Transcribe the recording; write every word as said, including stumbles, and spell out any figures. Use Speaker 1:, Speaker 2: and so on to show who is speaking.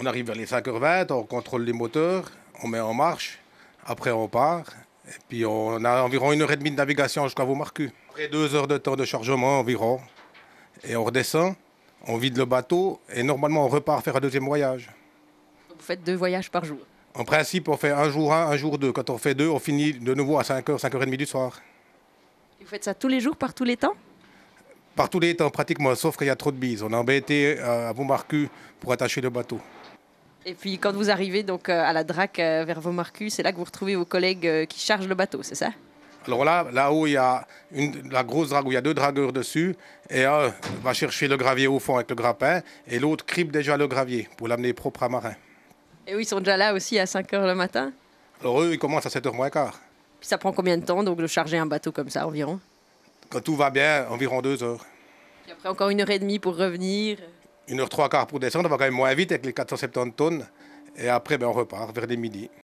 Speaker 1: On arrive vers les cinq heures vingt, on contrôle les moteurs, on met en marche, après on part, et puis on a environ une heure et demie de navigation jusqu'à Vaumarcus. Après deux heures de temps de chargement environ, et on redescend, on vide le bateau, et normalement on repart faire un deuxième voyage.
Speaker 2: Vous faites deux voyages par jour?
Speaker 1: En principe, on fait un jour un, un jour deux. Quand on fait deux, on finit de nouveau à cinq heures, cinq heures trente du soir.
Speaker 2: Et vous faites ça tous les jours, par tous les temps?
Speaker 1: Par tous les temps, pratiquement, sauf qu'il y a trop de bises. On a embêté à Vaumarcus pour attacher le bateau.
Speaker 2: Et puis quand vous arrivez donc euh, à la draque euh, vers Vaumarcus, c'est là que vous retrouvez vos collègues euh, qui chargent le bateau, c'est ça?
Speaker 1: Alors là, là-haut, il y a une, la grosse drague où il y a deux dragueurs dessus. Et un va chercher le gravier au fond avec le grappin. Et l'autre crible déjà le gravier pour l'amener propre à marin.
Speaker 2: Et eux, ils sont déjà là aussi à cinq heures le matin?
Speaker 1: Alors eux, ils commencent à sept heures moins quart.
Speaker 2: Puis ça prend combien de temps donc de charger un bateau comme ça environ?
Speaker 1: Quand tout va bien, environ deux heures.
Speaker 2: Puis après encore une heure et demie pour revenir.
Speaker 1: Une heure trois quarts pour descendre, on va quand même moins vite avec les quatre cent soixante-dix tonnes. Et après, ben, on repart vers les midi.